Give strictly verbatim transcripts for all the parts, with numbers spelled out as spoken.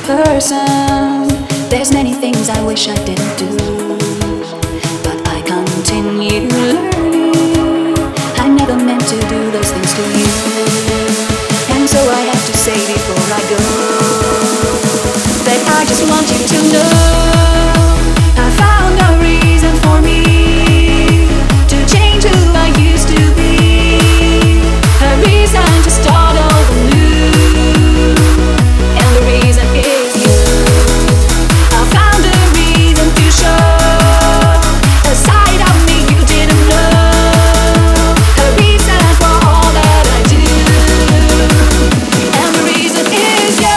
person. There's many things I wish I didn't do, but I continue learning. I never meant to do those things to you, and so I have to say before I go that I just want you to know I found a reason for me to change who I used to be, a reason to start over new, and the reason is you. I found a reason to show a side of me you didn't know, a reason for all that I do, and the reason is you.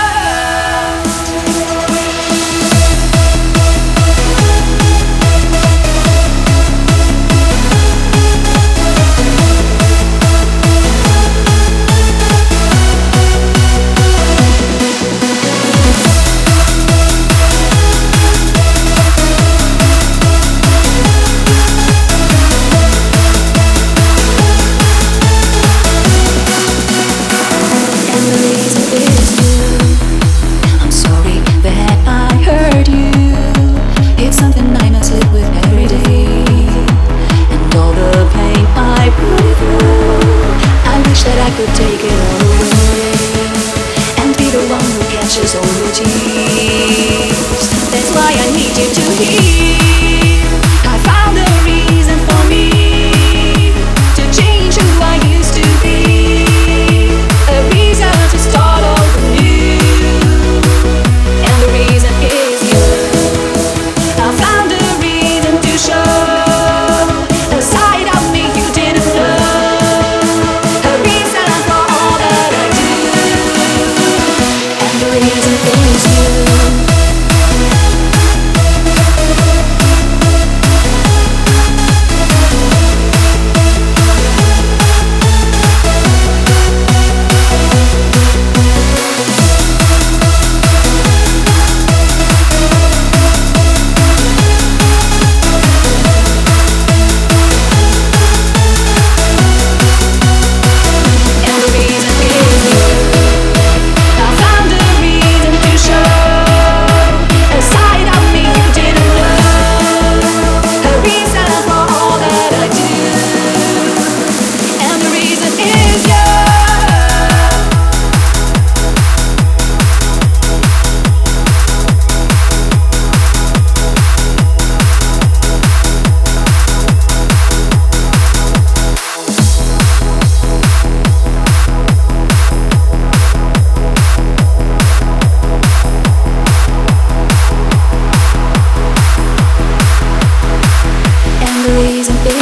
Could take it all away and be the one who catches all your tears. That's why I need you to hear. I found a reason for me to change who I used to be, a reason to start over new, and the reason is you. I found a reason to show a side of me you didn't know. The reason